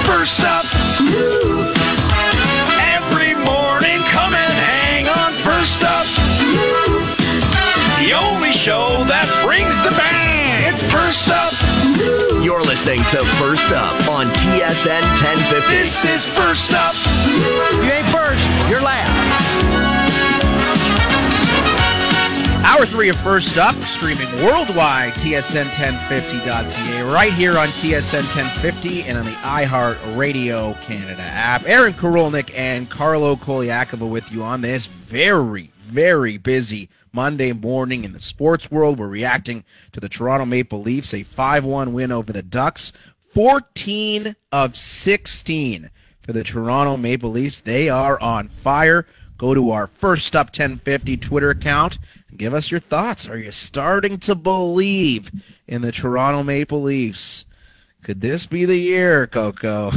First Up. Every morning, come and hang on First Up. The only show that brings the band. It's First Up. You're listening to First Up on TSN 1050. This is First Up. You ain't first, you're last. Hour 3 of First Up, streaming worldwide, tsn1050.ca, right here on TSN 1050 and on the iHeart Radio Canada app. Aaron Karolnik and Carlo Koliakova with you on this very, very busy Monday morning in the sports world. We're reacting to the Toronto Maple Leafs, a 5-1 win over the Ducks. 14 of 16 for the Toronto Maple Leafs. They are on fire. Go to our First Up 1050 Twitter account and give us your thoughts. Are you starting to believe in the Toronto Maple Leafs? Could this be the year, Coco,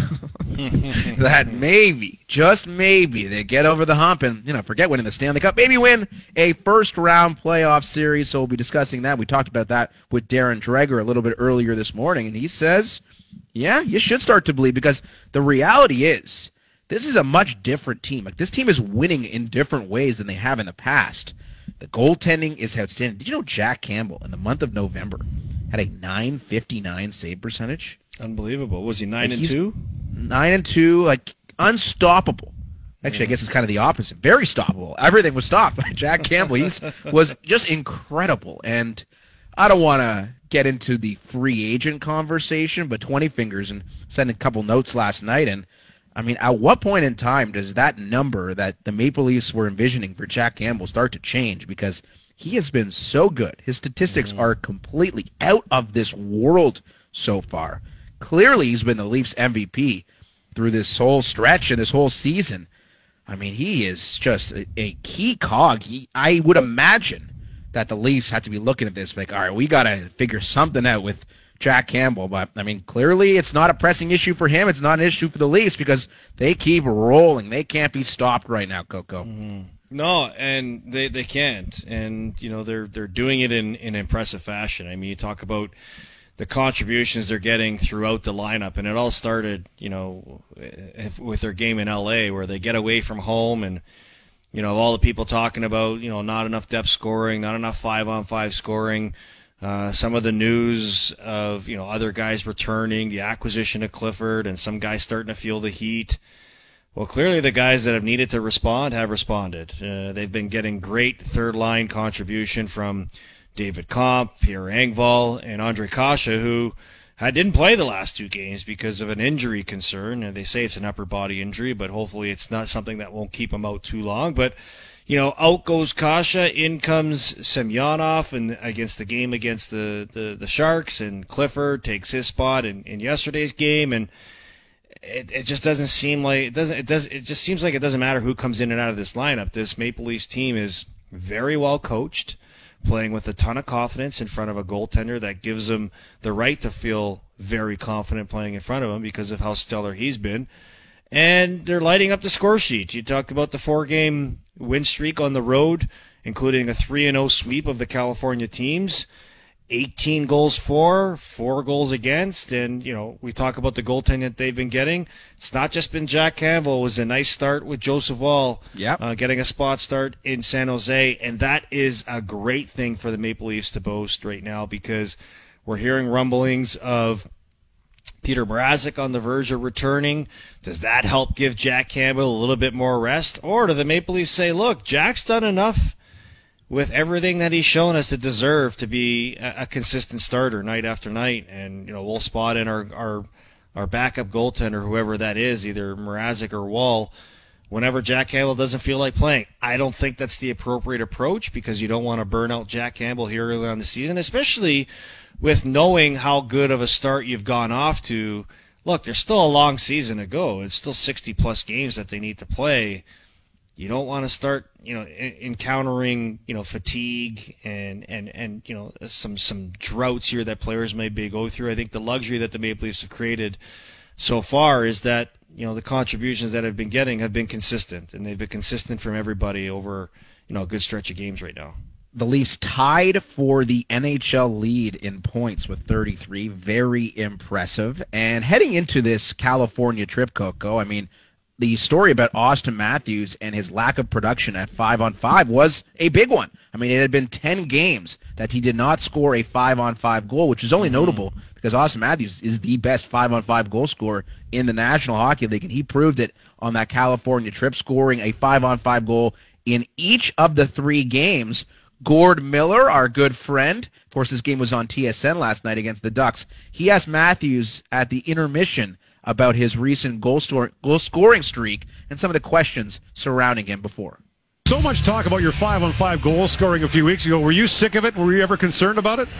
that maybe, just maybe, they get over the hump and, forget winning the Stanley Cup, maybe win a first-round playoff series? So we'll be discussing that. We talked about that with Darren Dreger a little bit earlier this morning, and he says, yeah, you should start to believe, because the reality is this is a much different team. Like, this team is winning in different ways than they have in the past. The goaltending is outstanding. Did you know Jack Campbell in the month of November had a .959 save percentage? Unbelievable. Was he 9-2? 9-2, like unstoppable. Actually, I guess it's kind of the opposite. Very stoppable. Everything was stopped by Jack Campbell. He was just incredible. And I don't want to get into the free agent conversation, but 20 fingers and sent a couple notes last night. And I mean, at what point in time does that number that the Maple Leafs were envisioning for Jack Campbell start to change? Because he has been so good. His statistics are completely out of this world so far. Clearly, he's been the Leafs MVP through this whole stretch and this whole season. I mean, he is just a key cog. I would imagine that the Leafs have to be looking at this like, all right, we got to figure something out with Jack Campbell. But, I mean, clearly it's not a pressing issue for him. It's not an issue for the Leafs because they keep rolling. They can't be stopped right now, Coco. No, and they can't. And, they're doing it in impressive fashion. I mean, you talk about the contributions they're getting throughout the lineup, and it all started, with their game in LA where they get away from home and, all the people talking about, not enough depth scoring, not enough 5-on-5 scoring, some of the news of, other guys returning, the acquisition of Clifford, and some guys starting to feel the heat. Well, clearly the guys that have needed to respond have responded. They've been getting great third-line contribution from David Kampf, Pierre Engvall, and Ondrej Kase, who didn't play the last two games because of an injury concern. And they say it's an upper body injury, but hopefully it's not something that won't keep him out too long. But, out goes Kase, in comes Semyonov and against the game against the Sharks, and Clifford takes his spot in yesterday's game. And it just doesn't seem like it just seems like it doesn't matter who comes in and out of this lineup. This Maple Leafs team is very well coached, playing with a ton of confidence in front of a goaltender that gives them the right to feel very confident playing in front of him because of how stellar he's been. And they're lighting up the score sheet. You talked about the 4-game win streak on the road, including a 3-0 sweep of the California teams. 18 goals for, 4 goals against, and, we talk about the goaltending that they've been getting. It's not just been Jack Campbell. It was a nice start with Joseph Woll, getting a spot start in San Jose, and that is a great thing for the Maple Leafs to boast right now because we're hearing rumblings of Peter Mrazek on the verge of returning. Does that help give Jack Campbell a little bit more rest? Or do the Maple Leafs say, look, Jack's done enough with everything that he's shown us to deserve to be a consistent starter night after night, and we'll spot in our backup goaltender, whoever that is, either Mrazek or Woll, whenever Jack Campbell doesn't feel like playing. I don't think that's the appropriate approach because you don't want to burn out Jack Campbell here early on the season, especially with knowing how good of a start you've gone off to. Look, there's still a long season to go. It's still 60-plus games that they need to play. You don't want to start, encountering, fatigue and some droughts here that players may go through. I think the luxury that the Maple Leafs have created so far is that, the contributions that have been getting have been consistent, and they've been consistent from everybody over, a good stretch of games right now. the Leafs tied for the NHL lead in points with 33. Very impressive. And heading into this California trip, Coco, I mean, the story about Auston Matthews and his lack of production at 5-on-5 was a big one. I mean, it had been 10 games that he did not score a 5-on-5 goal, which is only notable because Auston Matthews is the best 5-on-5 goal scorer in the National Hockey League, and he proved it on that California trip, scoring a 5-on-5 goal in each of the 3 games. Gord Miller, our good friend, of course, this game was on TSN last night against the Ducks. He asked Matthews at the intermission about his recent goal scoring streak and some of the questions surrounding him before. So much talk about your 5-on-5 goal scoring a few weeks ago. Were you sick of it? Were you ever concerned about it?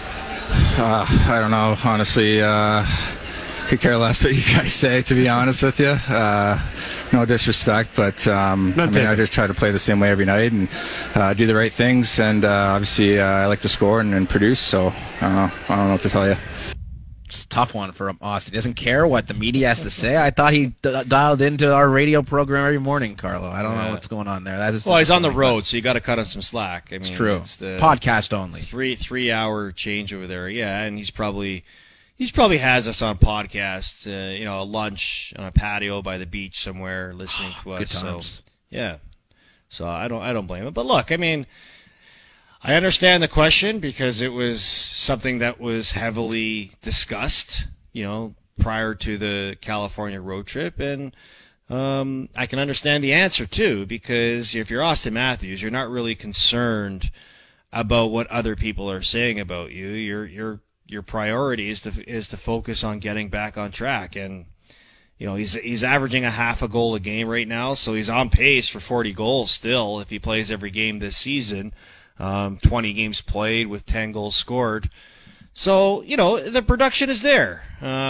I don't know, honestly. Could care less what you guys say, to be honest with you. No disrespect, but I just try to play the same way every night and do the right things. And obviously, I like to score and produce. So I don't know what to tell you. It's a tough one for Auston. He doesn't care what the media has to say. I thought he dialed into our radio program every morning, Carlo. I don't know what's going on there. Well, he's on the road, so you got to cut him some slack. I mean, it's true. It's the podcast only. 3-hour change over there. Yeah, and he's probably has us on podcast. A lunch on a patio by the beach somewhere, listening to us. Good times. So yeah. So I don't blame him. But look, I mean, I understand the question because it was something that was heavily discussed, prior to the California road trip. And I can understand the answer, too, because if you're Auston Matthews, you're not really concerned about what other people are saying about you. Your priority is to focus on getting back on track. And, he's averaging a half a goal a game right now, so he's on pace for 40 goals still if he plays every game this season. 20 games played with 10 goals scored. So, the production is there.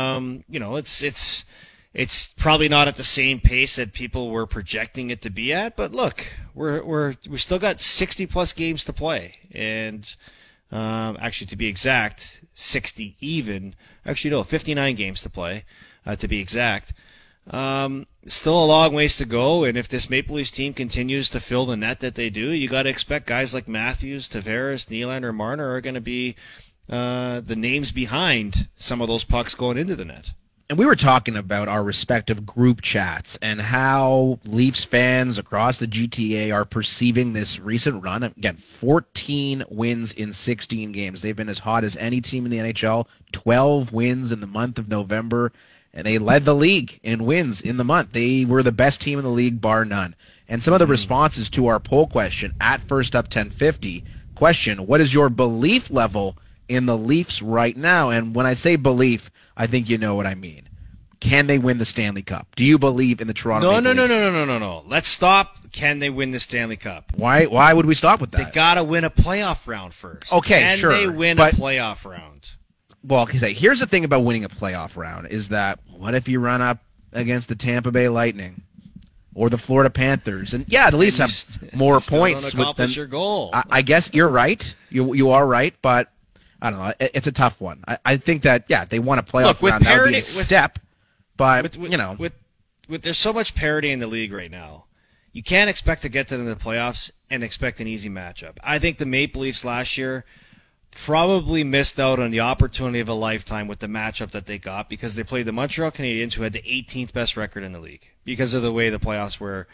It's probably not at the same pace that people were projecting it to be at, but look, we still got 60 plus games to play. And, actually to be exact, 60 even. Actually, no, 59 games to play, to be exact. Still a long ways to go, and if this Maple Leafs team continues to fill the net that they do, you got to expect guys like Matthews, Tavares, Nylander, Marner are going to be the names behind some of those pucks going into the net. And we were talking about our respective group chats and how Leafs fans across the GTA are perceiving this recent run. Again, 14 wins in 16 games. They've been as hot as any team in the NHL. 12 wins in the month of November. And they led the league in wins in the month. They were the best team in the league, bar none. And some of the responses to our poll question at First Up 1050, question, what is your belief level in the Leafs right now? And when I say belief, I think you know what I mean. Can they win the Stanley Cup? Do you believe in the Toronto Maple Leafs? No. Let's stop. Can they win the Stanley Cup? Why would we stop with that? They got to win a playoff round first. Okay, sure. Can they win a playoff round? Well, here's the thing about winning a playoff round is that what if you run up against the Tampa Bay Lightning or the Florida Panthers? And yeah, the Leafs have more points. Don't accomplish your goal. I guess you're right. You are right, but I don't know. It's a tough one. I think that, yeah, they won a playoff round. That would be a step, but, there's so much parity in the league right now. You can't expect to get to the playoffs and expect an easy matchup. I think the Maple Leafs last year probably missed out on the opportunity of a lifetime with the matchup that they got because they played the Montreal Canadiens, who had the 18th best record in the league because of the way the playoffs were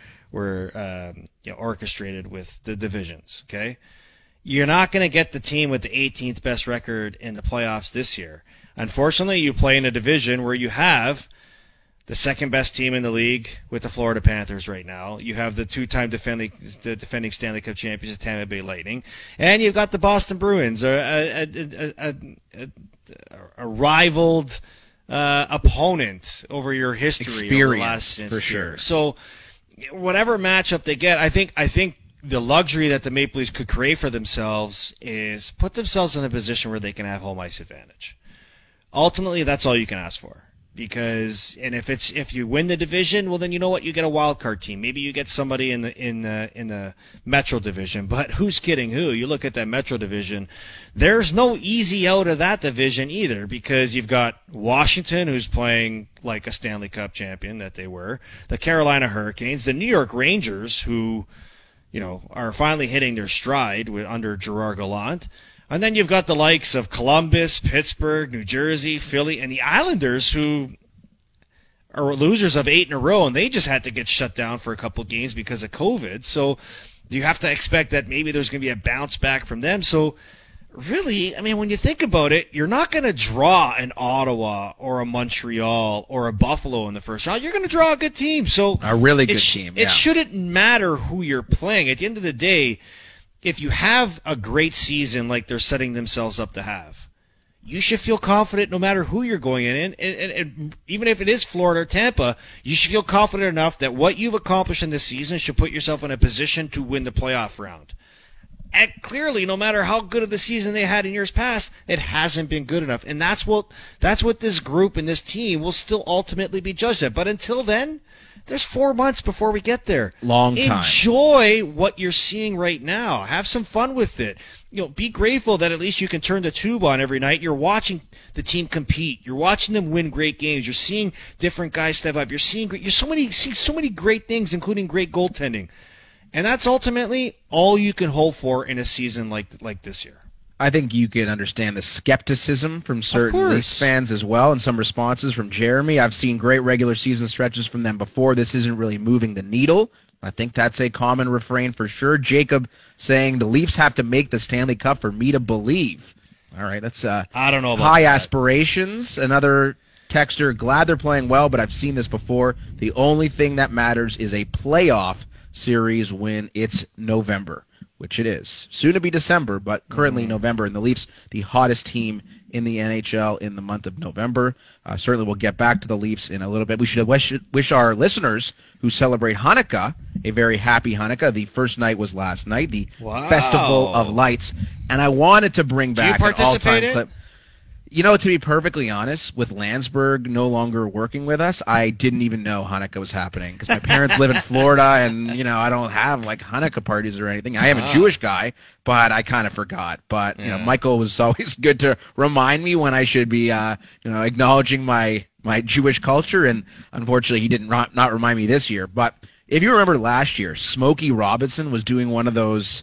orchestrated with the divisions. Okay, you're not going to get the team with the 18th best record in the playoffs this year. Unfortunately, you play in a division where you have the second best team in the league with the Florida Panthers right now. You have the two-time defending Stanley Cup champions, the Tampa Bay Lightning, and you've got the Boston Bruins, a rivaled opponent over your history over the last for sure. So, whatever matchup they get, I think the luxury that the Maple Leafs could create for themselves is put themselves in a position where they can have home ice advantage. Ultimately, that's all you can ask for. Because if you win the division, well then you know what, you get a wild card team. Maybe you get somebody in the Metro division. But who's kidding who? You look at that Metro division. There's no easy out of that division either, because you've got Washington, who's playing like a Stanley Cup champion that they were, the Carolina Hurricanes, the New York Rangers, who are finally hitting their stride under Gerard Gallant. And then you've got the likes of Columbus, Pittsburgh, New Jersey, Philly, and the Islanders, who are losers of 8 in a row, and they just had to get shut down for a couple games because of COVID. So you have to expect that maybe there's going to be a bounce back from them. So really, I mean, when you think about it, you're not going to draw an Ottawa or a Montreal or a Buffalo in the first round. You're going to draw a good team. So a really good team. Yeah. It shouldn't matter who you're playing. At the end of the day, if you have a great season like they're setting themselves up to have, you should feel confident no matter who you're going in. And even if it is Florida or Tampa, you should feel confident enough that what you've accomplished in this season should put yourself in a position to win the playoff round. And clearly, no matter how good of the season they had in years past, it hasn't been good enough. And that's what this group and this team will still ultimately be judged at. But until then, there's 4 months before we get there. Long time. Enjoy what you're seeing right now. Have some fun with it. Be grateful that at least you can turn the tube on every night. You're watching the team compete. You're watching them win great games. You're seeing different guys step up. You're seeing so many great things, including great goaltending. And that's ultimately all you can hope for in a season like this year. I think you can understand the skepticism from certain Leafs fans as well, and some responses from Jeremy. I've seen great regular season stretches from them before. This isn't really moving the needle. I think that's a common refrain for sure. Jacob saying the Leafs have to make the Stanley Cup for me to believe. All right, that's I don't know about high that. Aspirations. Another texter, glad they're playing well, but I've seen this before. The only thing that matters is a playoff series when it's November, which it is. Soon to be December, but currently November, and the Leafs, the hottest team in the NHL in the month of November. Certainly we'll get back to the Leafs in a little bit. We should wish our listeners who celebrate Hanukkah a very happy Hanukkah. The first night was last night, the Festival of Lights, and I wanted to bring back an all-time clip. To be perfectly honest, with Landsberg no longer working with us, I didn't even know Hanukkah was happening because my parents live in Florida, and I don't have like Hanukkah parties or anything. I am a Jewish guy, but I kind of forgot. But Michael was always good to remind me when I should be acknowledging my Jewish culture, and unfortunately he didn't not remind me this year. But if you remember last year, Smokey Robinson was doing one of those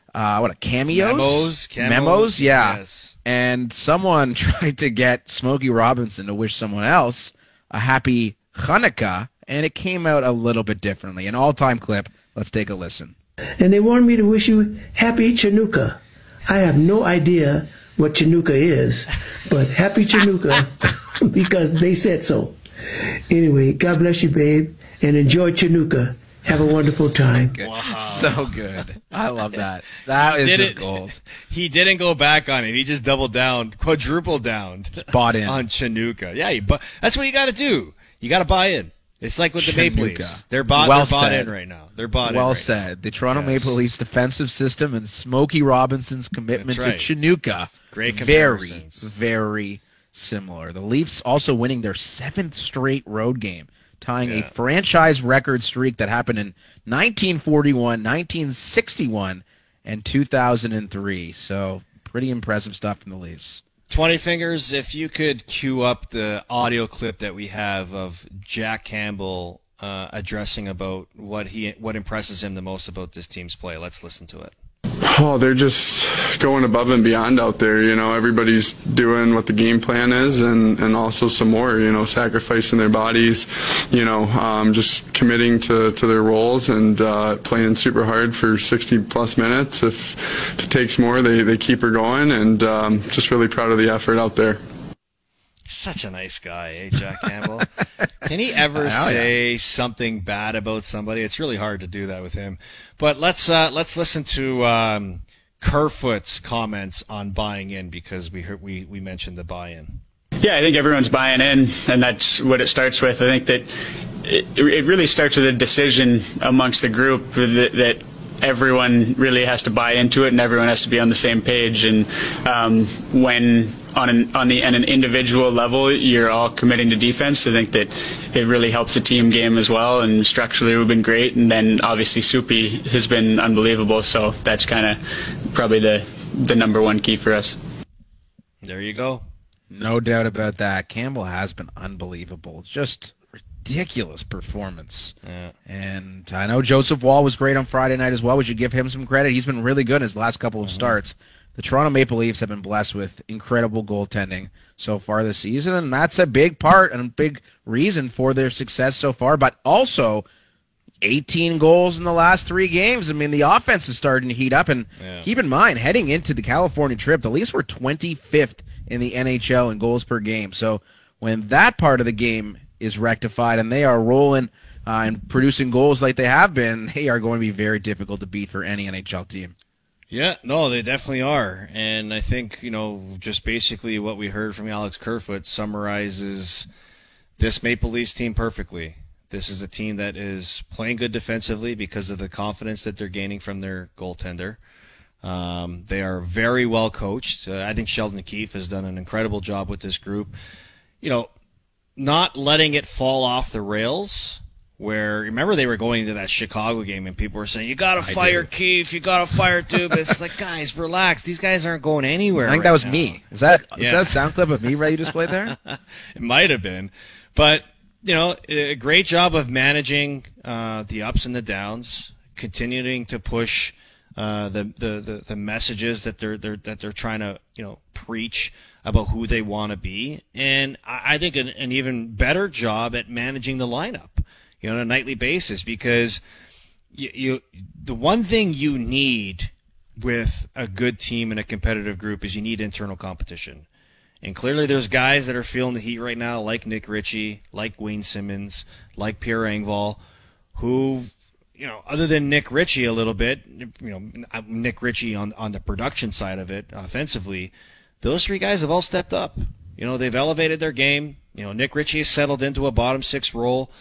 cameos? Memos, yeah. Yes. And someone tried to get Smokey Robinson to wish someone else a happy Hanukkah, and it came out a little bit differently. An all-time clip. Let's take a listen. And they wanted me to wish you happy Chanukah. I have no idea what Chanukah is, but happy Chanukah because they said so. Anyway, God bless you, babe, and enjoy Chanukah. Have a wonderful time. Wow. So good. I love that. That is just gold. He didn't go back on it. He just doubled down, quadrupled down. Bought in. On Chanukah. Yeah, that's what you got to do. You got to buy in. It's like with the Maple Leafs. They're bought in right now. They're bought in. Well said. The Toronto Maple Leafs defensive system and Smokey Robinson's commitment to Chanukah. Great comparisons. Very, very similar. The Leafs also winning their 7th straight road game, tying a franchise record streak that happened in 1941, 1961, and 2003. So pretty impressive stuff from the Leafs. 20 Fingers, if you could cue up the audio clip that we have of Jack Campbell addressing about what impresses him the most about this team's play. Let's listen to it. Oh, they're just going above and beyond out there. Everybody's doing what the game plan is and also some more, sacrificing their bodies, just committing to their roles and playing super hard for 60-plus minutes. If it takes more, they keep her going, and just really proud of the effort out there. Such a nice guy, Jack Campbell? Can he ever say something bad about somebody? It's really hard to do that with him. But let's listen to Kerfoot's comments on buying in, because we mentioned the buy-in. Yeah, I think everyone's buying in, and that's what it starts with. I think that it really starts with a decision amongst the group that everyone really has to buy into it, and everyone has to be on the same page. And when on an individual level, you're all committing to defense, I think that it really helps the team game as well. And structurally, we've been great. And then obviously, Soupy has been unbelievable. So that's kind of probably the number one key for us. There you go. No doubt about that. Campbell has been unbelievable. Just ridiculous performance. Yeah. And I know Joseph Wall was great on Friday night as well. We should give him some credit. He's been really good in his last couple of starts. The Toronto Maple Leafs have been blessed with incredible goaltending so far this season, and that's a big part and a big reason for their success so far, but also 18 goals in the last 3 games. I mean, the offense is starting to heat up, and keep in mind, heading into the California trip, the Leafs were 25th in the NHL in goals per game. So when that part of the game is rectified and they are rolling and producing goals like they have been, they are going to be very difficult to beat for any NHL team. Yeah, no, they definitely are. And I think, just basically what we heard from Alex Kerfoot summarizes this Maple Leafs team perfectly. This is a team that is playing good defensively because of the confidence that they're gaining from their goaltender. They are very well coached. I think Sheldon Keefe has done an incredible job with this group. Not letting it fall off the rails. Where, remember, they were going into that Chicago game and people were saying, you got to fire Keefe, you got to fire Dubas. It's like, guys, relax. These guys aren't going anywhere. I think that was me. Is that a sound clip of me you displayed there? It might have been. But, a great job of managing the ups and the downs, continuing to push the messages that they're trying to, preach about who they want to be. And I think an even better job at managing the lineup. On a nightly basis, because the one thing you need with a good team and a competitive group is you need internal competition. And clearly there's guys that are feeling the heat right now, like Nick Ritchie, like Wayne Simmons, like Pierre Engvall, who, other than Nick Ritchie a little bit, Nick Ritchie on the production side of it, offensively, those 3 guys have all stepped up. They've elevated their game. Nick Ritchie has settled into a bottom 6 role.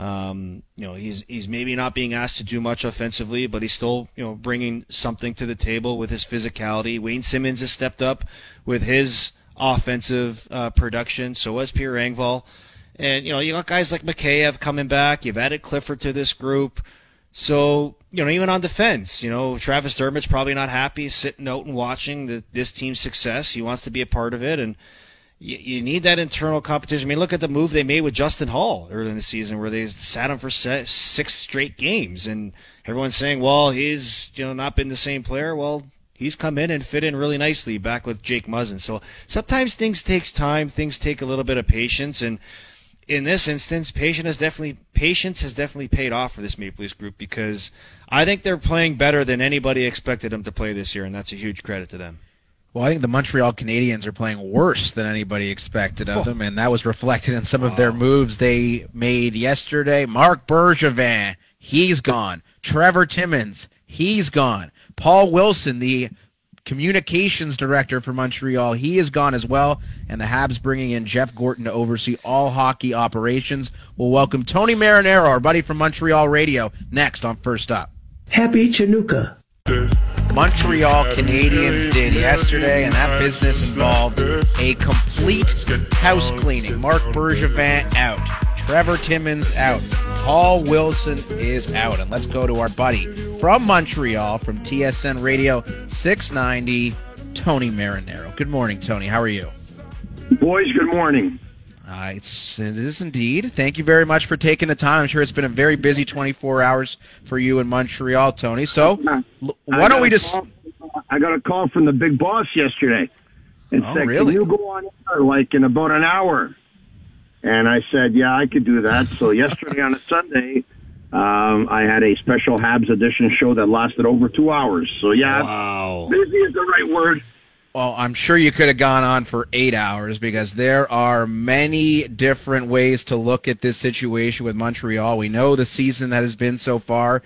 He's maybe not being asked to do much offensively, but he's still, bringing something to the table with his physicality. Wayne Simmons has stepped up with his offensive production. So has Pierre Engvall. And, you got guys like Mikheyev coming back. You've added Clifford to this group. So, even on defense, Travis Dermott's probably not happy sitting out and watching this team's success. He wants to be a part of it. And you need that internal competition. I mean, look at the move they made with Justin Hall early in the season where they sat him for 6 straight games. And everyone's saying, well, he's not been the same player. Well, he's come in and fit in really nicely back with Jake Muzzin. So sometimes things take time. Things take a little bit of patience. And in this instance, patience has definitely paid off for this Maple Leafs group because I think they're playing better than anybody expected them to play this year, and that's a huge credit to them. Well, I think the Montreal Canadiens are playing worse than anybody expected of them, and that was reflected in some of their moves they made yesterday. Marc Bergevin, he's gone. Trevor Timmins, he's gone. Paul Wilson, the communications director for Montreal, he is gone as well, and the Habs bringing in Jeff Gorton to oversee all hockey operations. We'll welcome Tony Marinaro, our buddy from Montreal Radio, next on First Up. Happy Chinooka. Montreal Canadiens did yesterday, and that business involved a complete house cleaning. Marc Bergevin out. Trevor Timmins out. Paul Wilson is out. And let's go to our buddy from Montreal, from TSN Radio 690, Tony Marinaro. Good morning, Tony. How are you? Boys, good morning. It is indeed. Thank you very much for taking the time. I'm sure it's been a very busy 24 hours for you in Montreal, Tony. So why don't we just... I got a call from the big boss yesterday. And said, really? Can you go on air, like, in about an hour? And I said, yeah, I could do that. So yesterday on a Sunday, I had a special Habs edition show that lasted over 2 hours. So, yeah, wow. Busy is the right word. Well, I'm sure you could have gone on for 8 hours because there are many different ways to look at this situation with Montreal. We know the season that has been so far,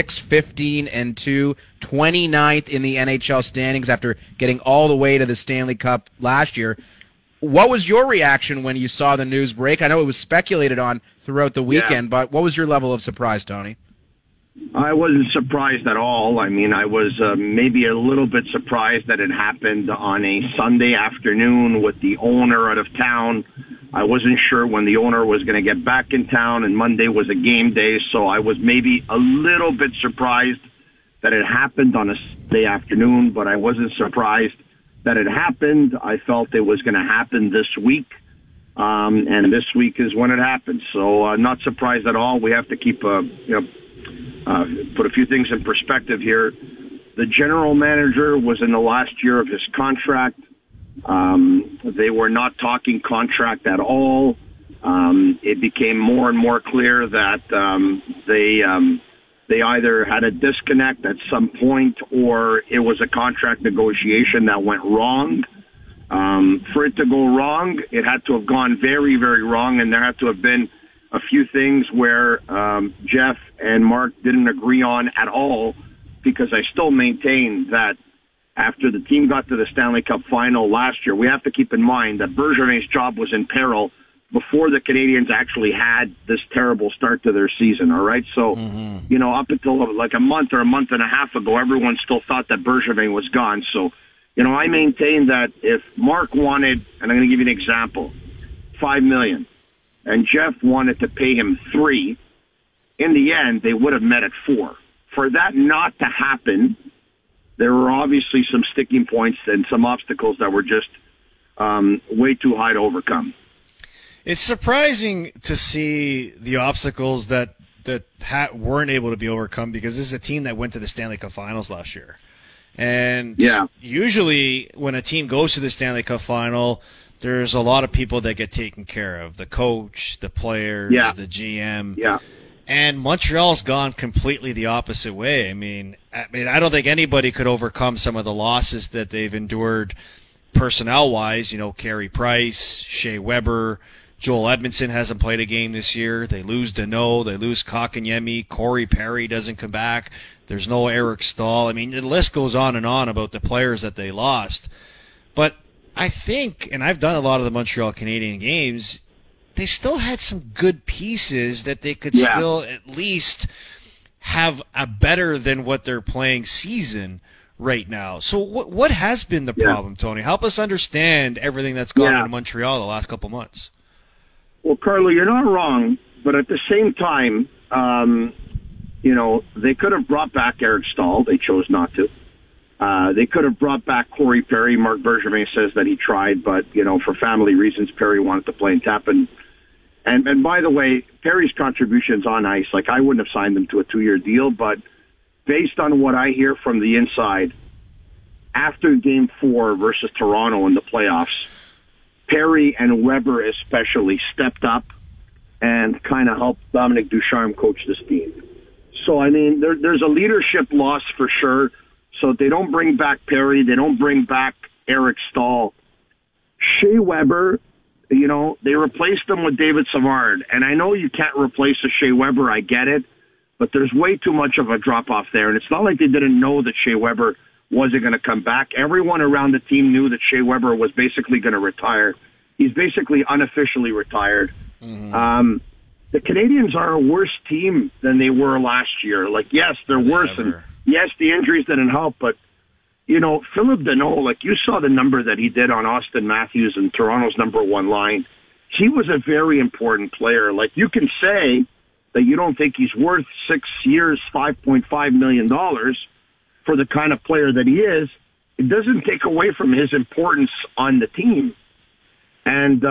6-15-2, 29th in the NHL standings after getting all the way to the Stanley Cup last year. What was your reaction when you saw the news break? I know it was speculated on throughout the weekend, but what was your level of surprise, Tony? I wasn't surprised at all. I mean, I was maybe a little bit surprised that it happened on a Sunday afternoon with the owner out of town. I wasn't sure when the owner was going to get back in town, and Monday was a game day, so I was maybe a little bit surprised that it happened on a Sunday afternoon, but I wasn't surprised that it happened. I felt it was going to happen this week. And this week is when it happens. So not surprised at all. We have to keep, put a few things in perspective here. The general manager was in the last year of his contract. They were not talking contract at all. It became more and more clear that they either had a disconnect at some point or it was a contract negotiation that went wrong. For it to go wrong, it had to have gone very, very wrong, and there had to have been a few things where Jeff and Mark didn't agree on at all, because I still maintain that after the team got to the Stanley Cup final last year, we have to keep in mind that Bergevin's job was in peril before the Canadians actually had this terrible start to their season, all right? So, up until like a month or a month and a half ago, everyone still thought that Bergevin was gone. So, I maintain that if Mark wanted, and I'm going to give you an example, $5 million, and Jeff wanted to pay him $3 million, in the end, they would have met at $4 million. For that not to happen, there were obviously some sticking points and some obstacles that were just way too high to overcome. It's surprising to see the obstacles that weren't able to be overcome, because this is a team that went to the Stanley Cup Finals last year. And usually when a team goes to the Stanley Cup Final, there's a lot of people that get taken care of. The coach, the players, the GM. Yeah. And Montreal's gone completely the opposite way. I mean, I don't think anybody could overcome some of the losses that they've endured personnel-wise. Carey Price, Shea Weber, Joel Edmondson hasn't played a game this year. They lose Danault, they lose Kotkaniemi, Corey Perry doesn't come back. There's no Eric Stahl. I mean, the list goes on and on about the players that they lost. But I think, and I've done a lot of the Montreal Canadiens games, they still had some good pieces that they could still at least have a better than what they're playing season right now. So what has been the problem, Tony? Help us understand everything that's gone on in Montreal the last couple months. Well, Carlo, you're not wrong, but at the same time, they could have brought back Eric Stahl. They chose not to. They could have brought back Corey Perry. Mark Bergevin says that he tried, but, for family reasons, Perry wanted to play in Tappan. And by the way, Perry's contributions on ice, I wouldn't have signed him to a 2-year deal, but based on what I hear from the inside, after Game 4 versus Toronto in the playoffs, Perry and Weber especially stepped up and kind of helped Dominic Ducharme coach this team. So, I mean, there's a leadership loss for sure. So they don't bring back Perry. They don't bring back Eric Stahl. Shea Weber, they replaced him with David Savard. And I know you can't replace a Shea Weber. I get it. But there's way too much of a drop-off there. And it's not like they didn't know that Shea Weber wasn't going to come back. Everyone around the team knew that Shea Weber was basically going to retire. He's basically unofficially retired. Mm-hmm. The Canadians are a worse team than they were last year. Yes, they're worse. And yes, the injuries didn't help, but, Philip Danault, you saw the number that he did on Austin Matthews and Toronto's number one line. He was a very important player. You can say that you don't think he's worth 6 years, $5.5 million for the kind of player that he is. It doesn't take away from his importance on the team. And,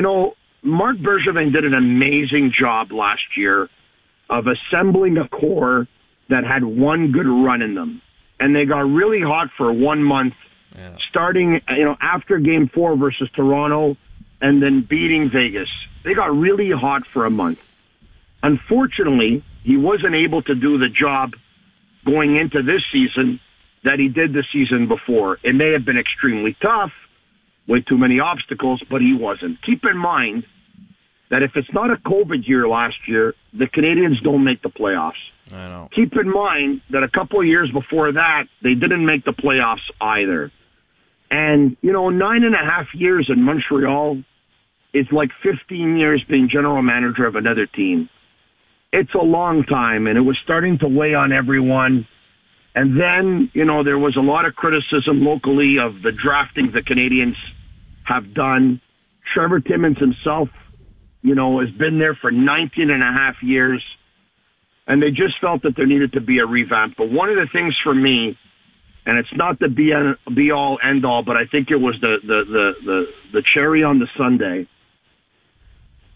Mark Bergevin did an amazing job last year of assembling a core that had one good run in them. And they got really hot for 1 month, starting, after Game 4 versus Toronto and then beating Vegas. They got really hot for a month. Unfortunately, he wasn't able to do the job going into this season that he did the season before. It may have been extremely tough, way too many obstacles, but he wasn't. Keep in mind that if it's not a COVID year last year, the Canadians don't make the playoffs. I know. Keep in mind that a couple of years before that, they didn't make the playoffs either. And, 9.5 years in Montreal is like 15 years being general manager of another team. It's a long time, and it was starting to weigh on everyone. And then, there was a lot of criticism locally of the drafting the Canadians have done. Trevor Timmins himself, has been there for 19.5 years. And they just felt that there needed to be a revamp. But one of the things for me, and it's not the be all end all, but I think it was the cherry on the sundae,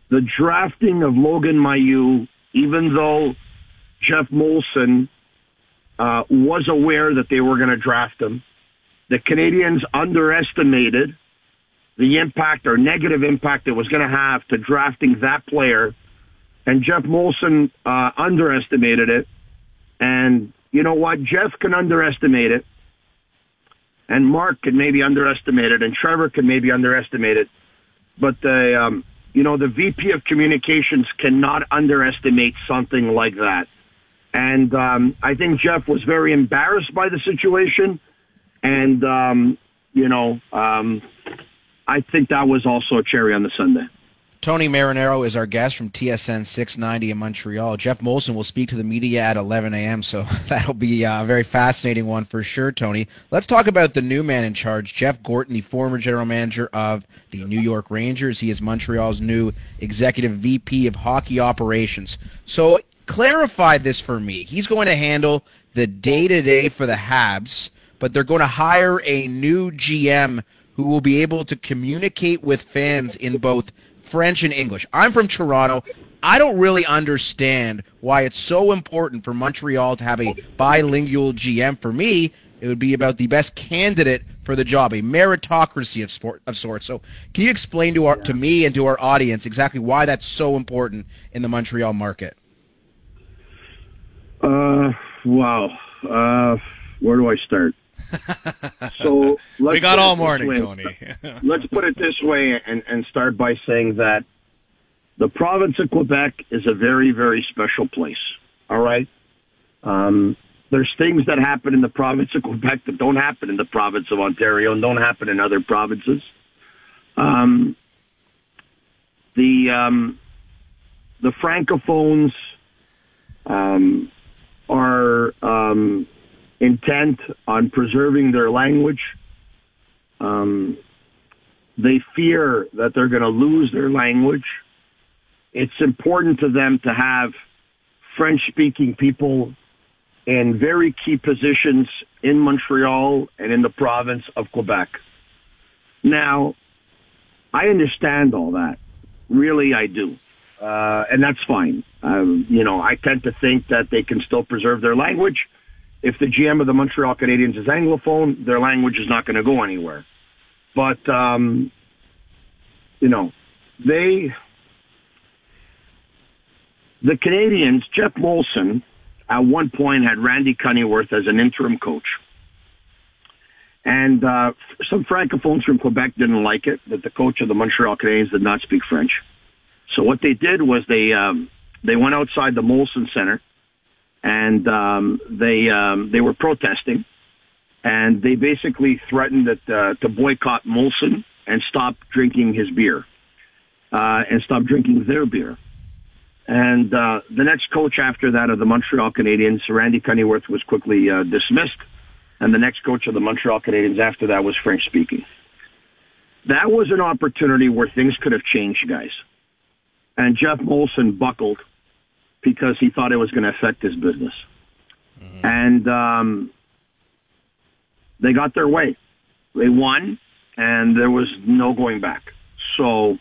the drafting of Logan Mailloux, even though Jeff Molson was aware that they were going to draft him, the Canadians underestimated the impact or negative impact it was going to have to drafting that player, and Jeff Molson underestimated it. And you know what? Jeff can underestimate it, and Mark can maybe underestimate it, and Trevor can maybe underestimate it, but the VP of Communications cannot underestimate something like that. And I think Jeff was very embarrassed by the situation, and I think that was also a cherry on the sundae. Tony Marinaro is our guest from TSN 690 in Montreal. Jeff Molson will speak to the media at 11 a.m., so that'll be a very fascinating one for sure, Tony. Let's talk about the new man in charge, Jeff Gorton, the former general manager of the New York Rangers. He is Montreal's new executive VP of hockey operations. So clarify this for me. He's going to handle the day-to-day for the Habs, but they're going to hire a new GM who will be able to communicate with fans in both French and English. I'm from Toronto. I don't really understand why it's so important for Montreal to have a bilingual GM. For me, it would be about the best candidate for the job, a meritocracy of sorts. So can you explain to me and to our audience exactly why that's so important in the Montreal market? Wow. Where do I start? So we got all morning, Tony. Let's put it this way and start by saying that the province of Quebec is a very, very special place. All right? There's things that happen in the province of Quebec that don't happen in the province of Ontario and don't happen in other provinces. The Francophones are intent on preserving their language. They fear that they're going to lose their language. It's important to them to have French-speaking people in very key positions in Montreal and in the province of Quebec. Now, I understand all that. Really, I do. And that's fine. I tend to think that they can still preserve their language. If the GM of the Montreal Canadiens is Anglophone, their language is not going to go anywhere. But, the Canadiens, Jeff Molson, at one point had Randy Cunneyworth as an interim coach. And some Francophones from Quebec didn't like it, that the coach of the Montreal Canadiens did not speak French. So what they did was they went outside the Molson Center, and they were protesting, and they basically threatened to boycott Molson and stop drinking his beer, and stop drinking their beer. And the next coach after that of the Montreal Canadiens, Randy Cunneyworth, was quickly dismissed, and the next coach of the Montreal Canadiens after that was French-speaking. That was an opportunity where things could have changed, guys. And Jeff Molson buckled because he thought it was going to affect his business. Mm-hmm. And they got their way. They won, and there was no going back. So,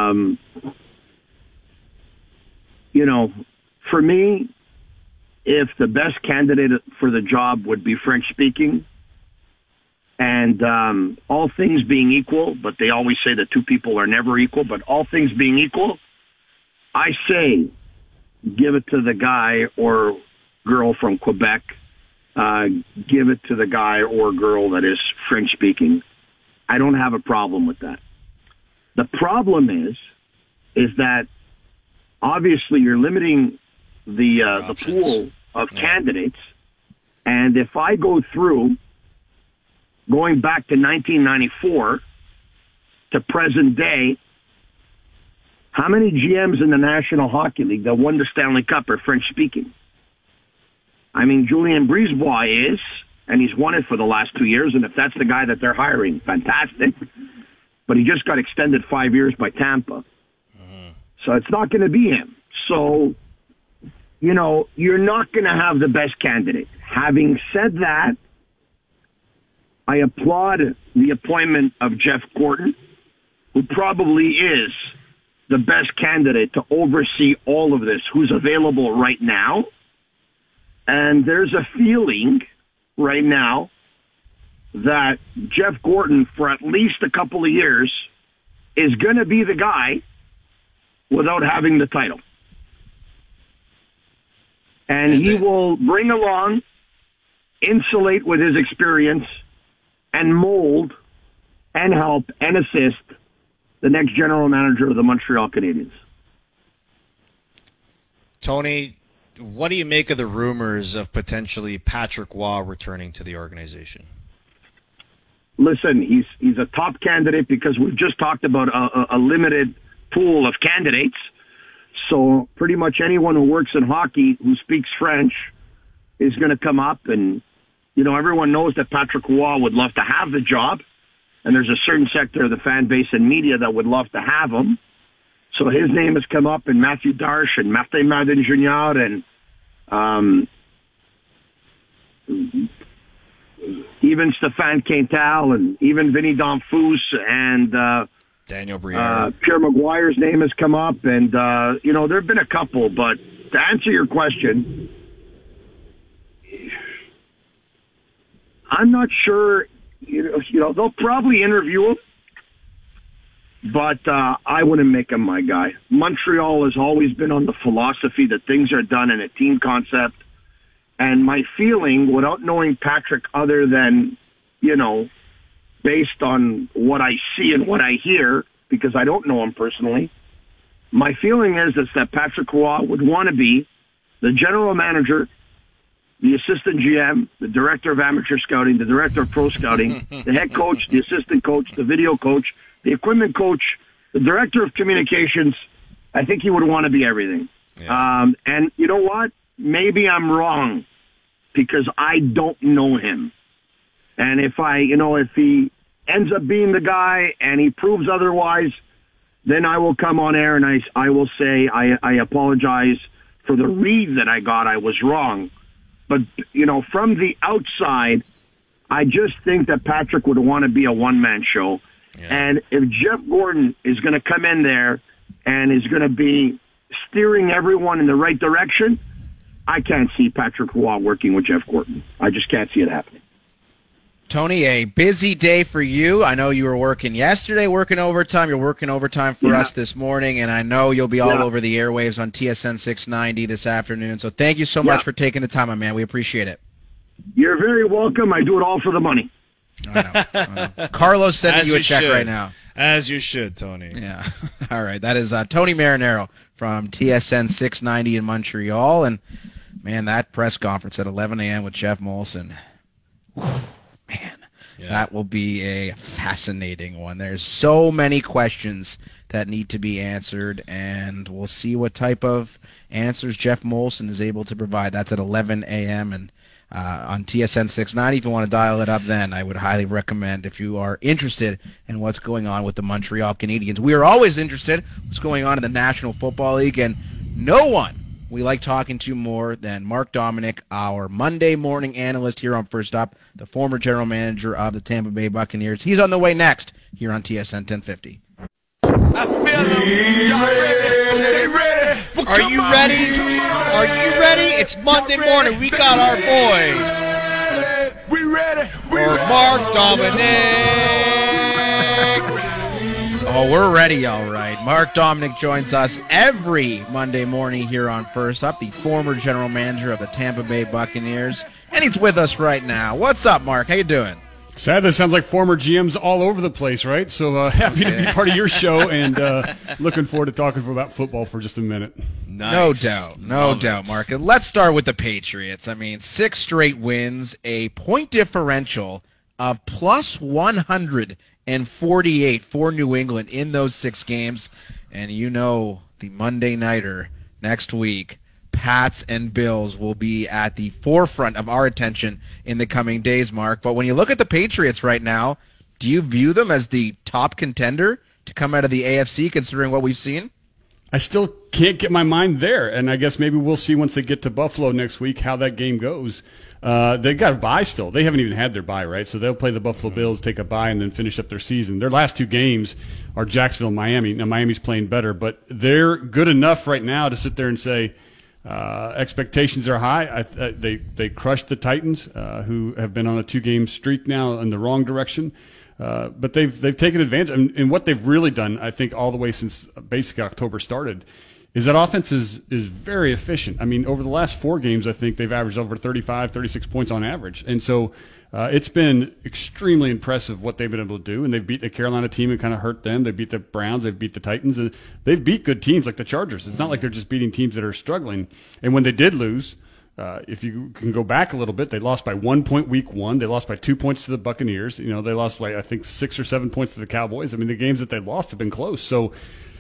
for me, if the best candidate for the job would be French-speaking, and all things being equal, but they always say that two people are never equal, but all things being equal, I say give it to the guy or girl from Quebec. Give it to the guy or girl that is French-speaking. I don't have a problem with that. The problem is that obviously you're limiting the pool of candidates, and if I go through going back to 1994 to present day, how many GMs in the National Hockey League that won the Stanley Cup are French-speaking? I mean, Julien Brisebois is, and he's won it for the last 2 years, and if that's the guy that they're hiring, fantastic. But he just got extended 5 years by Tampa. Mm-hmm. So it's not going to be him. So, you're not going to have the best candidate. Having said that, I applaud the appointment of Jeff Gorton, who probably is the best candidate to oversee all of this who's available right now. And there's a feeling right now that Jeff Gordon, for at least a couple of years, is going to be the guy without having the title. And he will bring along, insulate with his experience, and mold and help and assist the next general manager of the Montreal Canadiens. Tony, what do you make of the rumors of potentially Patrick Waugh returning to the organization? Listen, he's a top candidate because we've just talked about a limited pool of candidates. So pretty much anyone who works in hockey who speaks French is going to come up. And, you know, everyone knows that Patrick Waugh would love to have the job. And there's a certain sector of the fan base and media that would love to have him. So his name has come up, and Matthew Darche and Martin Madden Jr. and even Stéphane Quintal and even Vinny Donfus and Daniel Briere. Pierre Maguire's name has come up, and, you know, there have been a couple. But to answer your question, I'm not sure. You know, they'll probably interview him, but I wouldn't make him my guy. Montreal has always been on the philosophy that things are done in a team concept. And my feeling, without knowing Patrick other than, you know, based on what I see and what I hear, because I don't know him personally, my feeling is that Patrick Roy would want to be the general manager, the assistant GM, the director of amateur scouting, the director of pro scouting, the head coach, the assistant coach, the video coach, the equipment coach, the director of communications. I think he would want to be everything. Yeah. And you know what? Maybe I'm wrong because I don't know him. And if he ends up being the guy and he proves otherwise, then I will come on air and I will say I apologize for the read that I got. I was wrong. But, you know, from the outside, I just think that Patrick would want to be a one-man show. Yeah. And if Jeff Gordon is going to come in there and is going to be steering everyone in the right direction, I can't see Patrick Roy working with Jeff Gordon. I just can't see it happening. Tony, a busy day for you. I know you were working yesterday, working overtime. You're working overtime for us this morning, and I know you'll be all over the airwaves on TSN 690 this afternoon. So thank you so much for taking the time, my man. We appreciate it. You're very welcome. I do it all for the money. I know. Carlos sending you a check right now. As you should, Tony. Yeah. All right. That is Tony Marinaro from TSN 690 in Montreal. And, man, that press conference at 11 a.m. with Jeff Molson. Man, that will be a fascinating one. There's so many questions that need to be answered, and we'll see what type of answers Jeff Molson is able to provide. That's at 11 a.m. and on TSN 690. If you want to dial it up then, I would highly recommend if you are interested in what's going on with the Montreal Canadiens. We are always interested in what's going on in the National Football League, and no one we like talking to more than Mark Dominic, our Monday morning analyst here on First Up, the former general manager of the Tampa Bay Buccaneers. He's on the way next here on TSN 1050. Are you ready? Are you ready? It's Monday morning. We got our boy, Mark Dominic. Oh, we're ready, all right. Mark Dominic joins us every Monday morning here on First Up, the former general manager of the Tampa Bay Buccaneers, and he's with us right now. What's up, Mark? How you doing? Sadly, sounds like former GMs all over the place, right? So happy to be part of your show, and looking forward to talking about football for just a minute. Nice. No doubt, Mark. And let's start with the Patriots. I mean, 6 straight wins, a point differential of plus 148 for New England in those 6 games. And you know the Monday Nighter next week, Pats and Bills will be at the forefront of our attention in the coming days, Mark. But when you look at the Patriots right now, do you view them as the top contender to come out of the AFC, considering what we've seen? I still can't get my mind there, and I guess maybe we'll see once they get to Buffalo next week how that game goes. They got a bye still. They haven't even had their bye, right? So they'll play the Buffalo Bills, take a bye, and then finish up their season. Their last 2 games are Jacksonville and Miami. Now, Miami's playing better, but they're good enough right now to sit there and say expectations are high. They crushed the Titans, who have been on a 2-game streak now in the wrong direction. But they've taken advantage. And what they've really done, I think, all the way since basically October started, is that offense is very efficient. I mean, over the last 4 games, I think they've averaged over 35, 36 points on average. And so it's been extremely impressive what they've been able to do. And they've beat the Carolina team and kind of hurt them. They beat the Browns. They've beat the Titans. And they've beat good teams like the Chargers. It's not like they're just beating teams that are struggling. And when they did lose, if you can go back a little bit, they lost by 1 point week 1. They lost by 2 points to the Buccaneers. They lost by, I think, 6 or 7 points to the Cowboys. I mean, the games that they lost have been close. So,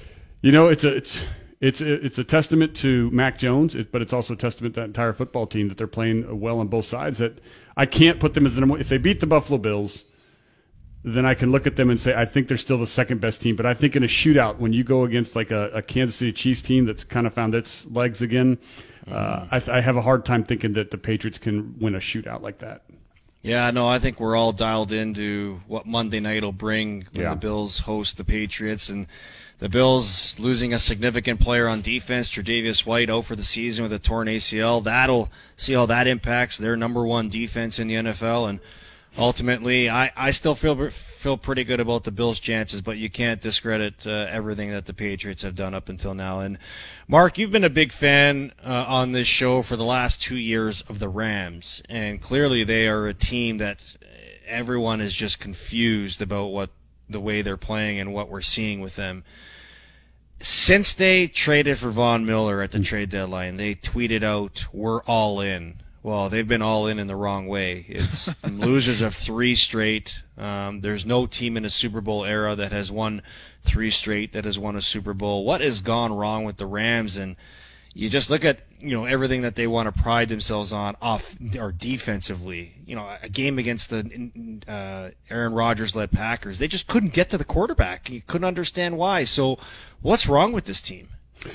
it's a testament to Mac Jones, but it's also a testament to that entire football team that they're playing well on both sides. That I can't put them as the number one. If they beat the Buffalo Bills, then I can look at them and say I think they're still the second best team. But I think in a shootout, when you go against like a Kansas City Chiefs team that's kind of found its legs again, I have a hard time thinking that the Patriots can win a shootout like that. Yeah, no, I think we're all dialed into what Monday night will bring when the Bills host the Patriots. And the Bills losing a significant player on defense, Tre'Davious White, out for the season with a torn ACL. That'll see how that impacts their number 1 defense in the NFL. And ultimately, I still feel pretty good about the Bills' chances, but you can't discredit everything that the Patriots have done up until now. And Mark, you've been a big fan on this show for the last 2 years of the Rams, and clearly they are a team that everyone is just confused about the way they're playing and what we're seeing with them. Since they traded for Von Miller at the trade deadline, they tweeted out, "We're all in." Well, they've been all in the wrong way. It's losers of 3 straight. There's no team in a Super Bowl era that has won 3 straight, that has won a Super Bowl. What has gone wrong with the Rams? And you just look at everything that they want to pride themselves on off or defensively. A game against the Aaron Rodgers-led Packers, they just couldn't get to the quarterback. You couldn't understand why. So, what's wrong with this team?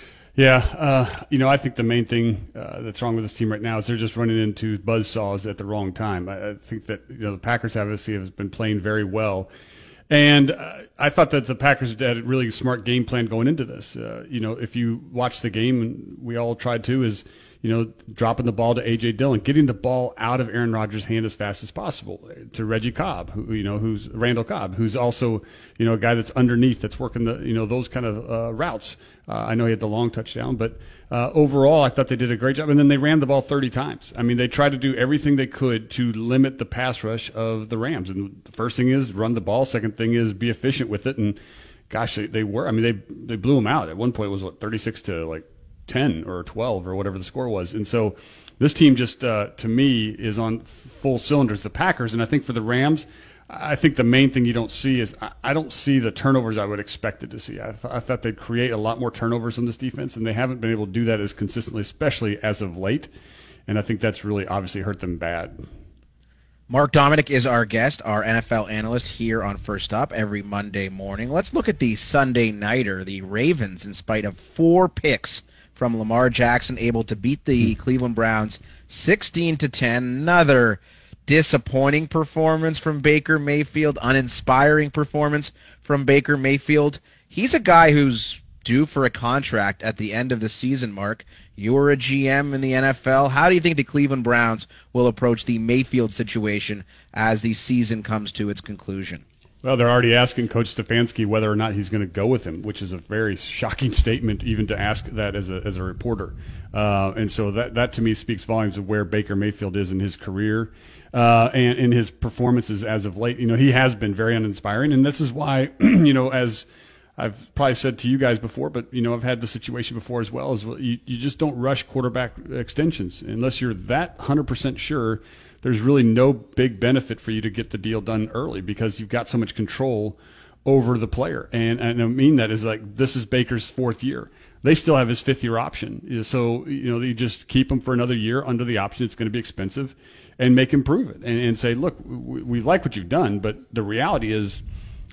Yeah, I think the main thing that's wrong with this team right now is they're just running into buzzsaws at the wrong time. I think that the Packers obviously have been playing very well, and I thought that the Packers had a really smart game plan going into this. If you watch the game, and we all tried to, is dropping the ball to A.J. Dillon, getting the ball out of Aaron Rodgers' hand as fast as possible to Reggie Cobb, who's Randall Cobb, who's also, a guy that's underneath, that's working those kind of routes. I know he had the long touchdown, but overall, I thought they did a great job. And then they ran the ball 30 times. I mean, they tried to do everything they could to limit the pass rush of the Rams. And the first thing is run the ball. Second thing is be efficient with it. And gosh, they were. I mean, they blew them out. At one point, it was 36 to 10 or 12 or whatever the score was. And so this team just, to me, is on full cylinders. The Packers, and I think for the Rams, I think the main thing you don't see is I don't see the turnovers I would expect it to see. I thought they'd create a lot more turnovers in this defense, and they haven't been able to do that as consistently, especially as of late. And I think that's really obviously hurt them bad. Mark Dominic is our guest, our NFL analyst here on First Up every Monday morning. Let's look at the Sunday nighter. The Ravens, in spite of 4 picks from Lamar Jackson, able to beat the Cleveland Browns 16-10. Another disappointing performance from Baker Mayfield, uninspiring performance from Baker Mayfield. He's a guy who's due for a contract at the end of the season, Mark. You're a GM in the NFL. How do you think the Cleveland Browns will approach the Mayfield situation as the season comes to its conclusion? Well, they're already asking Coach Stefanski whether or not he's going to go with him, which is a very shocking statement even to ask that as a reporter. And so that to me speaks volumes of where Baker Mayfield is in his career. And in his performances as of late, he has been very uninspiring. And this is why, as I've probably said to you guys before, but, I've had the situation before as well, is you just don't rush quarterback extensions unless you're that 100% sure. There's really no big benefit for you to get the deal done early because you've got so much control over the player. And I mean that is this is Baker's 4th year. They still have his 5th-year option. So, you just keep him for another year under the option. It's going to be expensive. And make him prove it and say, look, we like what you've done, but the reality is,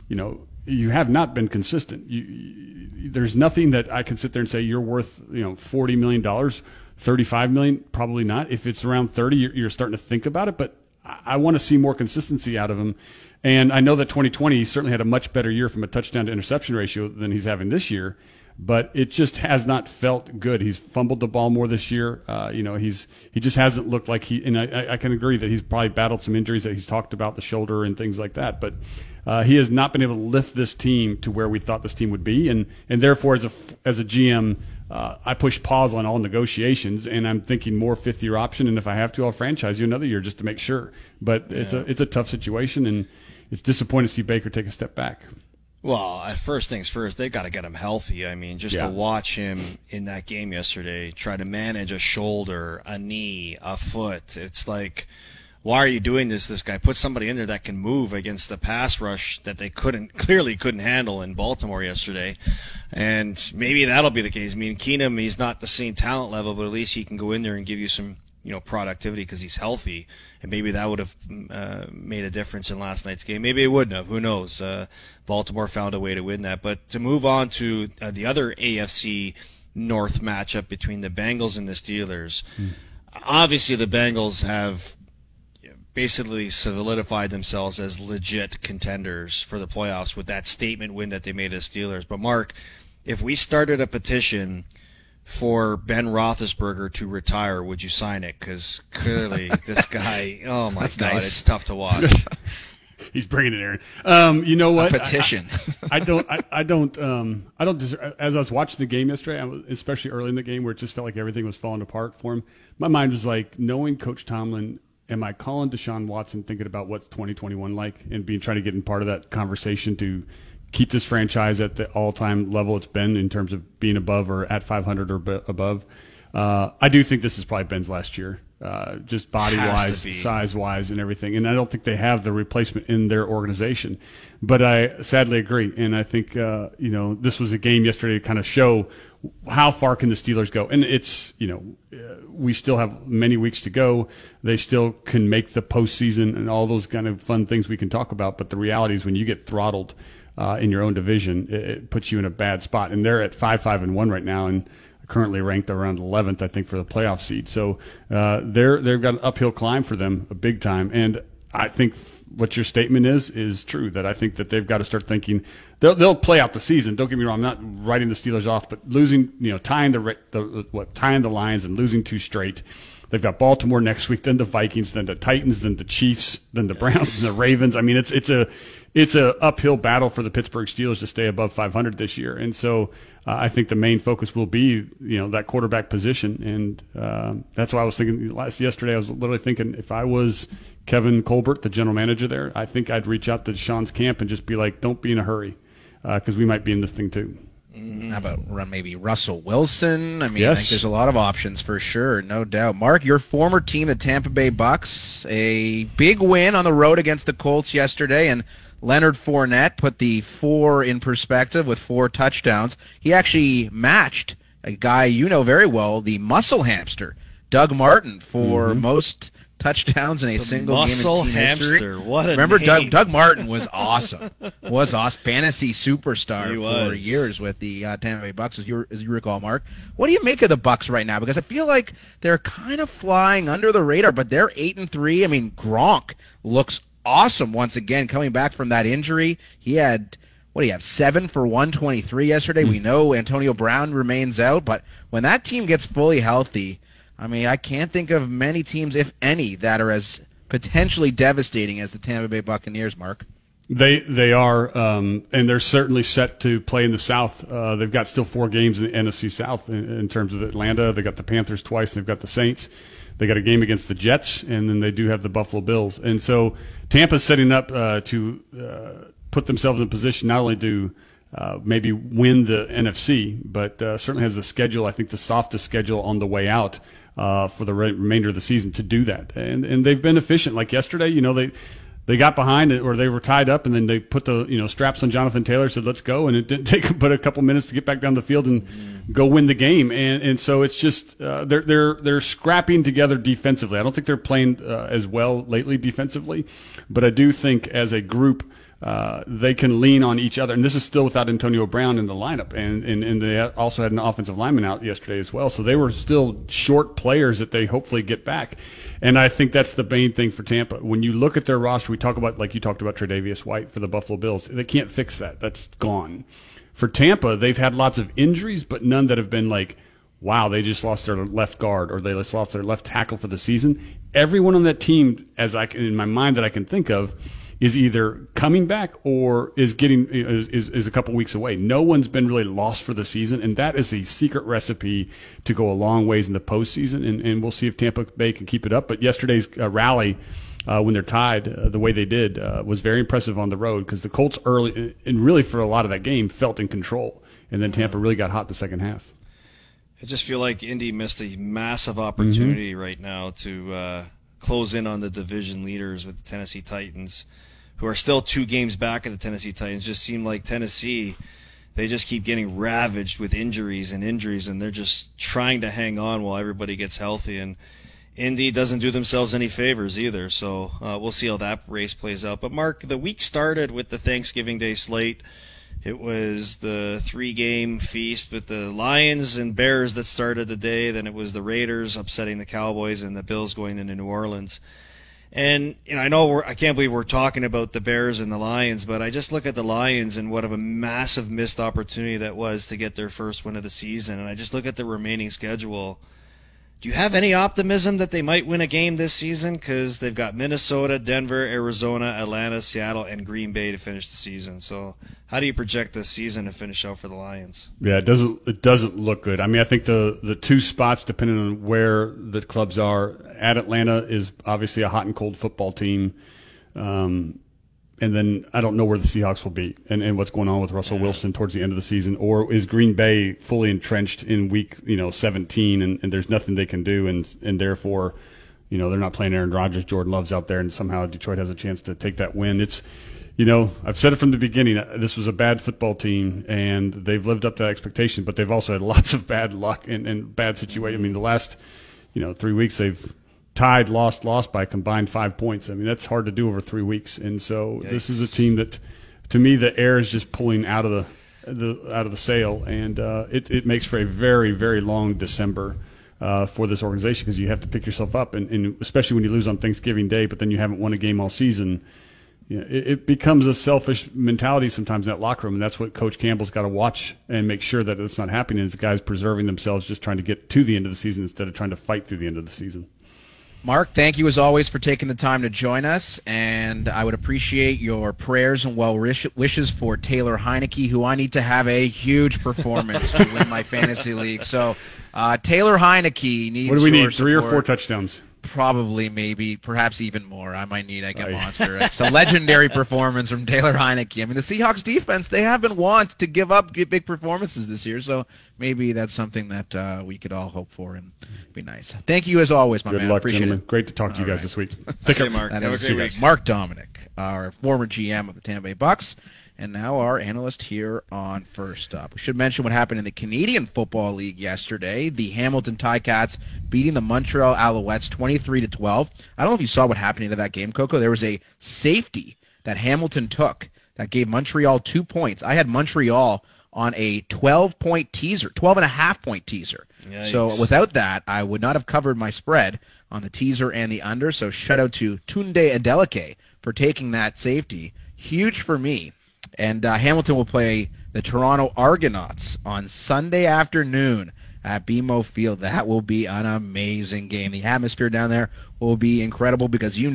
you have not been consistent. There's nothing that I can sit there and say you're worth, $40 million. $35 million, probably not. If it's around 30, you're starting to think about it. But I want to see more consistency out of him. And I know that 2020, he certainly had a much better year from a touchdown to interception ratio than he's having this year. But it just has not felt good. He's fumbled the ball more this year. He just hasn't looked like he. And I can agree that he's probably battled some injuries that he's talked about, the shoulder and things like that. But he has not been able to lift this team to where we thought this team would be. And therefore, as a GM, I push pause on all negotiations, and I'm thinking more fifth-year option. And if I have to, I'll franchise you another year just to make sure. But it's a tough situation, and it's disappointing to see Baker take a step back. Well, first things first, they've got to get him healthy. I mean, to watch him in that game yesterday, try to manage a shoulder, a knee, a foot. It's like, why are you doing this guy? Put somebody in there that can move against the pass rush that they clearly couldn't handle in Baltimore yesterday. And maybe that'll be the case. I mean, Keenum, he's not the same talent level, but at least he can go in there and give you some, productivity because he's healthy. And maybe that would have made a difference in last night's game. Maybe it wouldn't have. Who knows? Baltimore found a way to win that. But to move on to the other AFC North matchup between the Bengals and the Steelers, obviously the Bengals have basically solidified themselves as legit contenders for the playoffs with that statement win that they made as Steelers. But, Mark, if we started a petition for Ben Roethlisberger to retire, would you sign it? Because clearly this guy, oh my God, nice. It's tough to watch. He's bringing it, Aaron. You know what? A petition. I don't. As I was watching the game yesterday, especially early in the game where it just felt like everything was falling apart for him, my mind was like, knowing Coach Tomlin, am I calling Deshaun Watson thinking about what's 2021 like and trying to get in part of that conversation to keep this franchise at the all-time level it's been in terms of being above or at 500 or above? I do think this is probably Ben's last year, just body-wise, size-wise, and everything. And I don't think they have the replacement in their organization. But I sadly agree. And I think, this was a game yesterday to kind of show how far can the Steelers go. And it's, we still have many weeks to go. They still can make the postseason and all those kind of fun things we can talk about. But the reality is when you get throttled in your own division, it puts you in a bad spot. And they're at 5-5-1 right now, and currently ranked around 11th, I think, for the playoff seed. So they've got an uphill climb for them, a big time. And I think what your statement is true. That I think that they've got to start thinking they'll play out the season. Don't get me wrong; I'm not writing the Steelers off, but losing, tying the Lions and losing 2 straight. They've got Baltimore next week, then the Vikings, then the Titans, then the Chiefs, then the Browns, and the Ravens. I mean, it's a uphill battle for the Pittsburgh Steelers to stay above 500 this year. And so I think the main focus will be, that quarterback position. And that's why I was thinking yesterday. I was literally thinking if I was Kevin Colbert, the general manager there, I think I'd reach out to Sean's camp and just be like, don't be in a hurry because we might be in this thing too. How about maybe Russell Wilson? I mean, yes. I think there's a lot of options for sure, no doubt. Mark, your former team, the Tampa Bay Bucks, a big win on the road against the Colts yesterday, and Leonard Fournette put the 4 in perspective with 4 touchdowns. He actually matched a guy you know very well, the muscle hamster, Doug Martin, for most touchdowns in a single game in team hamster. history. What a Remember, name. Doug Martin was awesome. Was awesome. Fantasy superstar for years with the Tampa Bay Bucks, as you recall, Mark. What do you make of the Bucks right now? Because I feel like they're kind of flying under the radar, but they're 8-3. I mean, Gronk looks awesome once again, coming back from that injury. He had, 7 for 123 yesterday. We know Antonio Brown remains out, but when that team gets fully healthy, I mean, I can't think of many teams, if any, that are as potentially devastating as the Tampa Bay Buccaneers, Mark. They are, and they're certainly set to play in the South. They've got still 4 games in the NFC South in terms of Atlanta. They've got the Panthers twice. They've got the Saints. They got a game against the Jets, and then they do have the Buffalo Bills. And so Tampa's setting up to put themselves in position not only to maybe win the NFC, but certainly has the schedule, I think the softest schedule on the way out for the remainder of the season to do that. And they've been efficient. Like yesterday, they got behind or they were tied up, and then they put the straps on Jonathan Taylor, said let's go, and it didn't take but a couple minutes to get back down the field and go win the game. And so it's just they're scrapping together defensively. I don't think they're playing as well lately defensively, but I do think as a group they can lean on each other. And this is still without Antonio Brown in the lineup. And they also had an offensive lineman out yesterday as well. So they were still short players that they hopefully get back. And I think that's the main thing for Tampa. When you look at their roster, we talk about, like you talked about, Tre'Davious White for the Buffalo Bills. They can't fix that. That's gone. For Tampa, they've had lots of injuries, but none that have been like, wow, they just lost their left guard or they just lost their left tackle for the season. Everyone on that team, in my mind that I can think of, is either coming back or is a couple weeks away. No one's been really lost for the season, and that is the secret recipe to go a long ways in the postseason. And we'll see if Tampa Bay can keep it up. But yesterday's rally, when they're tied, the way they did, was very impressive on the road because the Colts early and really for a lot of that game felt in control, and then Tampa really got hot the second half. I just feel like Indy missed a massive opportunity right now to close in on the division leaders with the Tennessee Titans, who are still 2 games back of the Tennessee Titans. Just seem like Tennessee, they just keep getting ravaged with injuries, and they're just trying to hang on while everybody gets healthy. And Indy doesn't do themselves any favors either. So we'll see how that race plays out. But, Mark, the week started with the Thanksgiving Day slate. It was the 3-game feast with the Lions and Bears that started the day. Then it was the Raiders upsetting the Cowboys and the Bills going into New Orleans. And I can't believe we're talking about the Bears and the Lions, but I just look at the Lions and what of a massive missed opportunity that was to get their first win of the season. And I just look at the remaining schedule. Do you have any optimism that they might win a game this season? Because they've got Minnesota, Denver, Arizona, Atlanta, Seattle, and Green Bay to finish the season. So how do you project the season to finish out for the Lions? Yeah, it doesn't look good. I mean, I think the 2 spots, depending on where the clubs are, at Atlanta is obviously a hot and cold football team. And then I don't know where the Seahawks will be and what's going on with Russell Wilson towards the end of the season. Or is Green Bay fully entrenched in week 17 and there's nothing they can do and therefore they're not playing Aaron Rodgers, Jordan Love's out there, and somehow Detroit has a chance to take that win. It's I've said it from the beginning, this was a bad football team and they've lived up to that expectation, but they've also had lots of bad luck and bad situations. I mean, the last 3 weeks they've tied, lost by a combined 5 points. I mean, that's hard to do over 3 weeks. And so This is a team that, to me, the air is just pulling out of the sail, and it makes for a very, very long December for this organization because you have to pick yourself up, and especially when you lose on Thanksgiving Day, but then you haven't won a game all season. It becomes a selfish mentality sometimes in that locker room, and that's what Coach Campbell's got to watch and make sure that it's not happening. Is guys preserving themselves, just trying to get to the end of the season instead of trying to fight through the end of the season. Mark, thank you as always for taking the time to join us, and I would appreciate your prayers and well wishes for Taylor Heinicke, who I need to have a huge performance to win my fantasy league. So Taylor Heinicke needs. What do we need? 3 or support. 4 touchdowns. Probably, maybe, perhaps even more. I might need a monster. It's a legendary performance from Taylor Heinicke. I mean, the Seahawks defense, they haven't want to give up big performances this year, so maybe that's something that we could all hope for and be nice. Thank you as always, my man. Good luck, Appreciate gentlemen. It. Great to talk to you guys this week. Take care, Mark. That Have is a great week. Mark Dominic, our former GM of the Tampa Bay Bucks, and now our analyst here on First Up. We should mention what happened in the Canadian Football League yesterday. The Hamilton Ticats beating the Montreal Alouettes 23-12. I don't know if you saw what happened into that game, Coco. There was a safety that Hamilton took that gave Montreal 2 points. I had Montreal on a 12-point teaser, 12.5-point teaser. Yikes. So without that, I would not have covered my spread on the teaser and the under. So shout out to Tunde Adeleke for taking that safety. Huge for me. And Hamilton will play the Toronto Argonauts on Sunday afternoon at BMO Field. That will be an amazing game. The atmosphere down there will be incredible because the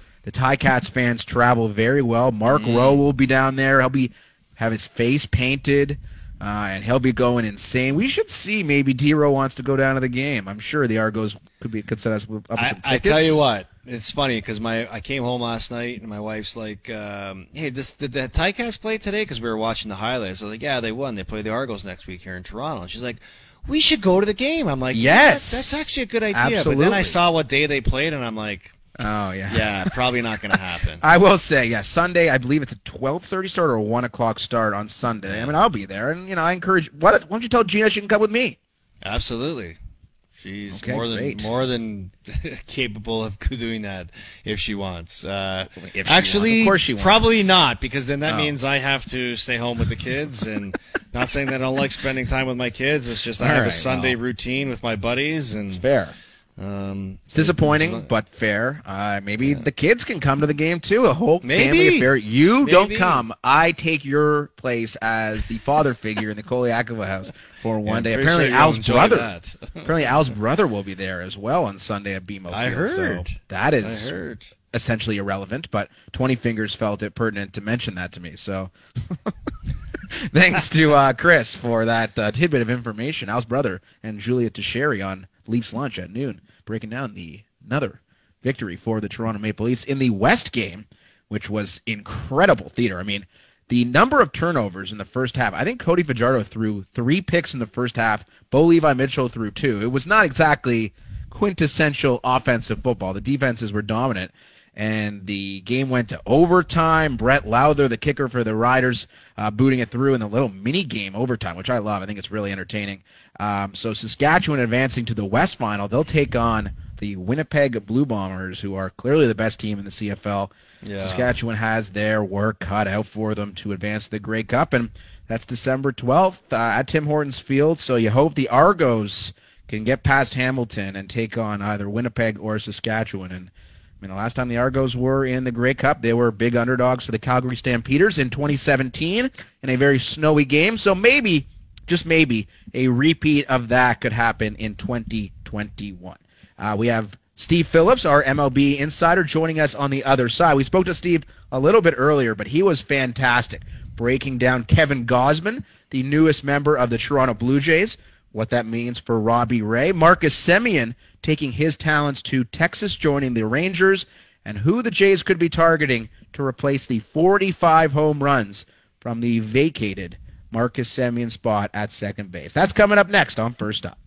Ticats fans travel very well. Mark Rowe will be down there. He'll have his face painted, and he'll be going insane. We should see maybe D-Rowe wants to go down to the game. I'm sure the Argos could set us up some tickets. I tell you what. It's funny because I came home last night and my wife's like, "Hey, did the Ticats play today?" Because we were watching the highlights. I was like, "Yeah, they won. They play the Argos next week here in Toronto." And she's like, "We should go to the game." I'm like, "Yes, that's actually a good idea." Absolutely. But then I saw what day they played, and I'm like, "Oh yeah, yeah, probably not going to happen." I will say, Sunday. I believe it's a 12:30 start or a 1 o'clock start on Sunday. I mean, I'll be there, and I encourage. Why don't you tell Gina she can come with me? Absolutely. She's Okay, more than capable of doing that if she wants. Of Actually, course she wants. probably not, because then that Oh. means I have to stay home with the kids. And not saying that I don't like spending time with my kids. It's just I All have right, a Sunday well. routine with my buddies, and It's fair. It's disappointing, but fair. Maybe the kids can come to the game too. A whole family Maybe. affair. You don't Maybe. come. I take your place as the father figure in the Koliakova house for one day. I'm pretty Apparently, sure you'll Al's enjoy brother. that. Apparently, Al's brother will be there as well on Sunday at BMO I Field. heard. So that is I heard. essentially irrelevant, but 20 Fingers felt it pertinent to mention that to me. So thanks to Chris for that tidbit of information. Al's brother and Julia Teixeira on Leafs Lunch at noon, breaking down another victory for the Toronto Maple Leafs in the West game, which was incredible theater. I mean, the number of turnovers in the first half, I think Cody Fajardo threw 3 picks in the first half. Bo Levi Mitchell threw 2. It was not exactly quintessential offensive football. The defenses were dominant, and the game went to overtime. Brett Lowther, the kicker for the Riders, booting it through in the little mini game overtime, which I love. I think it's really entertaining. So Saskatchewan advancing to the West Final. They'll take on the Winnipeg Blue Bombers, who are clearly the best team in the CFL. Yeah. Saskatchewan has their work cut out for them to advance to the Grey Cup, and that's December 12th at Tim Hortons Field. So you hope the Argos can get past Hamilton and take on either Winnipeg or Saskatchewan. And I mean, the last time the Argos were in the Grey Cup, they were big underdogs to the Calgary Stampeders in 2017 in a very snowy game. So maybe, just maybe, a repeat of that could happen in 2021. We have Steve Phillips, our MLB insider, joining us on the other side. We spoke to Steve a little bit earlier, but he was fantastic, breaking down Kevin Gausman, the newest member of the Toronto Blue Jays, what that means for Robbie Ray, Marcus Semien taking his talents to Texas, joining the Rangers, and who the Jays could be targeting to replace the 45 home runs from the vacated Marcus Semien spot at second base. That's coming up next on First Up.